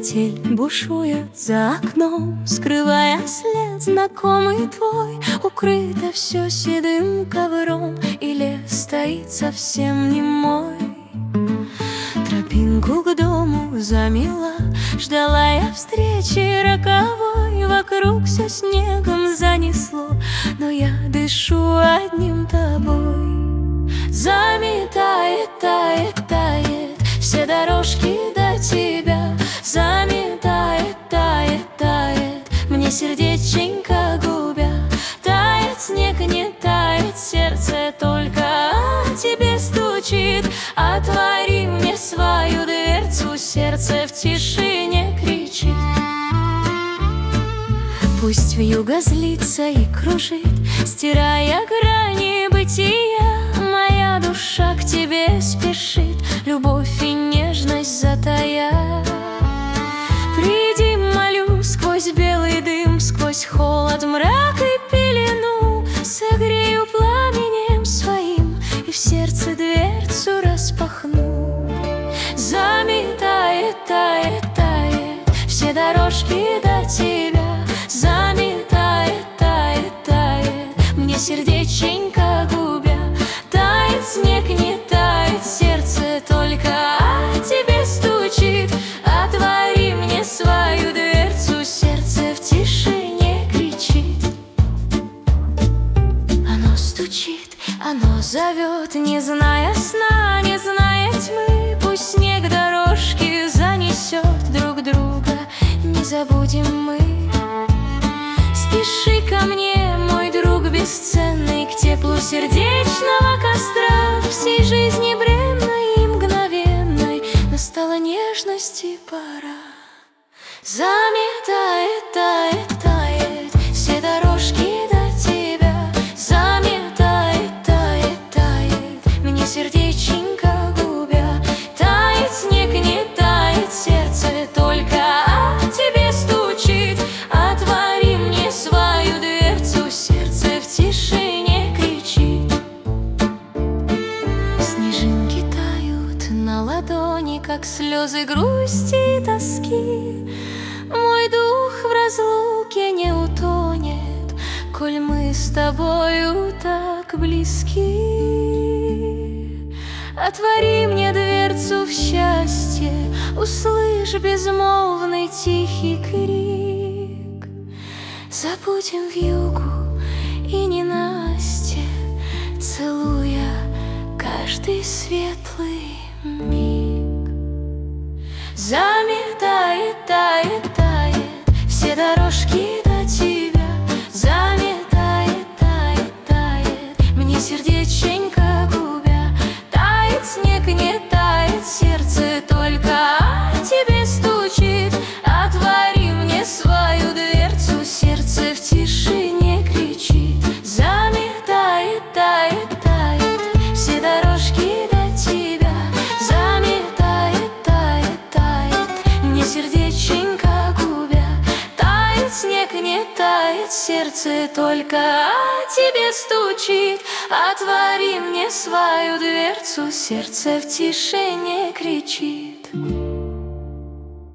метель бушует за окном, скрывая след знакомый твой. Укрыто все седым ковром, и лес стоит совсем немой. Тропинку к дому замела, ждала я встречи роковой. Вокруг все снегом занесло, но я дышу одним тобой. Заметает, тает, тает все дорожки до тебя. Заметает, тает, тает мне сердеченько губя. Тает снег, не тает сердце, только о тебе стучит. Отвори мне свою дверцу, сердце в тишине кричит. Пусть вьюга злится и кружит, стирая грани бытия. Моя душа к тебе спешит, любовь и нежность затая. Приди, молю, сквозь белый дым, сквозь холод, мрак и пелену. Согрею пламенем своим и в сердце дверцу распахну. Заметает, тает, тает все дорожки до тебя. Заметает, тает, тает мне сердеченько губя. Тает снег, не тает сердце, только о тебе стучит. Отвори мне свою дверцу, сердце в тишине кричит. Оно стучит, оно зовет, не зная сна, не зная тьмы. Пусть снег дорожки занесет, друг друга не забудем мы. Спеши ко мне, мой друг бесценный, к теплу сердечного костра. Всей жизни бренной и мгновенной настала нежности пора. Заметает, тает, тает все дорожки до тебя. Заметает, тает, тает мне сердеченько губя. Тает снег, не тает сердце, только о тебе стучит. Отвори мне свою дверцу, сердце в тишине кричит. Снежинки тают на ладони, как слезы грусти и тоски. Мой дух в разлуке не утонет, коль мы с тобою так близки. Отвори мне дверцу в счастье, услышь безмолвный тихий крик. Забудем вьюгу и ненастье, целуя каждый светлый миг. Заметает, тает, тает все дорожки до тебя. Заметает, тает, тает мне сердеченько губя. Тает снег, не тает сердце, только о тебе стучит. Отвори мне свою дверцу, сердце в тишине кричит. Заметает, тает, тает все дорожки до тебя. Заметает, тает, тает мне сердеченько губя. Тает снег, не тает сердце, только о тебе стучит. Отвори мне свою дверцу, сердце в тишине кричит.